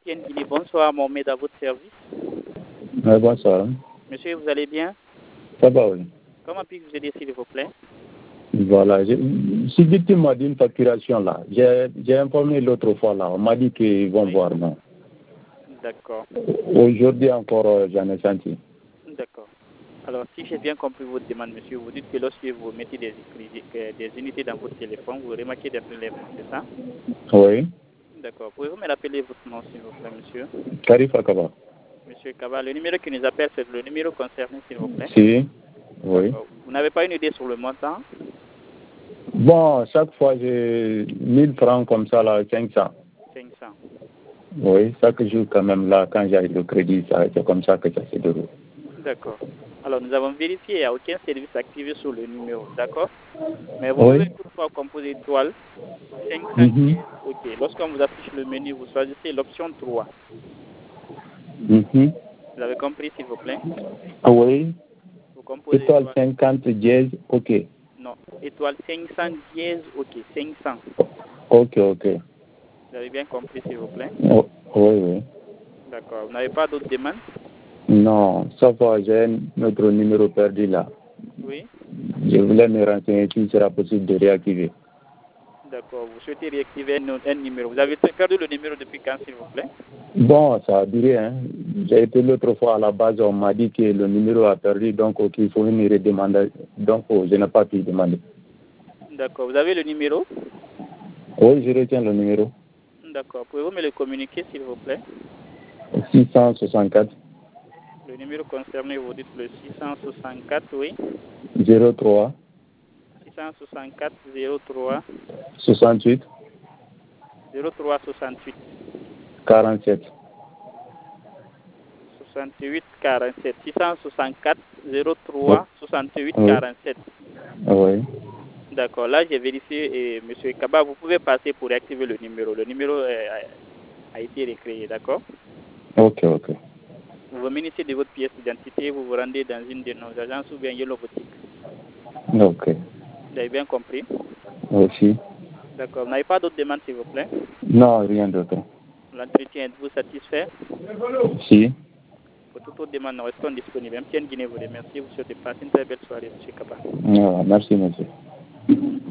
MTN Guinée. Bonsoir, Mohamed, à votre service. Bonsoir. Monsieur, vous allez bien? Ça va, oui. Comment puis-je vous aider, s'il vous plaît? Voilà, je suis victime d'une facturation là. J'ai informé l'autre fois là. On m'a dit qu'ils vont voir, non. D'accord. Aujourd'hui encore, j'en ai senti. D'accord. Alors, si j'ai bien compris votre demande, monsieur, vous dites que lorsque vous mettez des unités dans votre téléphone, vous remarquez des prélèvements, c'est ça? Oui. D'accord. Pouvez-vous me rappeler votre nom, s'il vous plaît, monsieur? Karif Akaba. Monsieur Kaba, le numéro qui nous appelle, c'est le numéro concerné, s'il vous plaît? Si. Oui. Vous n'avez pas une idée sur le montant? Bon, chaque fois, j'ai 1000 francs comme ça, là, 500. 500. Oui, chaque jour quand même, là, quand j'ai le crédit, c'est comme ça que ça se déroule. D'accord. Alors, nous avons vérifié, il n'y a aucun service activé sur le numéro, d'accord? Mais vous Oui. pouvez toutefois composer étoile 510. Ok. Lorsqu'on vous affiche le menu, vous choisissez l'option 3. Vous avez compris, s'il vous plaît? Oui. Vous composez Étoile 50 dièse, ok. Non, étoile 500 dièse, ok, 500. Ok. Vous avez bien compris, s'il vous plaît? Oui. D'accord. Vous n'avez pas d'autres demandes? Non, ça va, j'ai notre numéro perdu là. Oui. Je voulais me renseigner s'il sera possible de réactiver. D'accord. Vous souhaitez réactiver un numéro. Vous avez perdu le numéro depuis quand, s'il vous plaît? Bon, ça a duré. Hein. J'ai été l'autre fois à la base, on m'a dit que le numéro a perdu, donc il faut une redemander. Donc je n'ai pas pu demander. D'accord. Vous avez le numéro? Oui, je retiens le numéro. D'accord. Pouvez-vous me le communiquer, s'il vous plaît? 664. Le numéro concerné, vous dites le 664, oui. 03. 664 03. 68. 03 68. 47. 68 47. 664 03 68 47. Oui. D'accord. Là, j'ai vérifié et M. Kaba, vous pouvez passer pour activer le numéro. Le numéro a été recréé, d'accord? Ok. Vous vous munissez de votre pièce d'identité, vous vous rendez dans une de nos agences ou bien Yellow Boutique. Ok. Vous avez bien compris? Aussi. D'accord. Vous n'avez pas d'autres demandes, s'il vous plaît? Non, rien d'autre. L'entretien, êtes-vous satisfait? Si. Pour toute autre demande, nous restons disponibles. MTN Guinée vous remercie. Vous souhaitez passer une très belle soirée, M. Kaba. Merci, monsieur.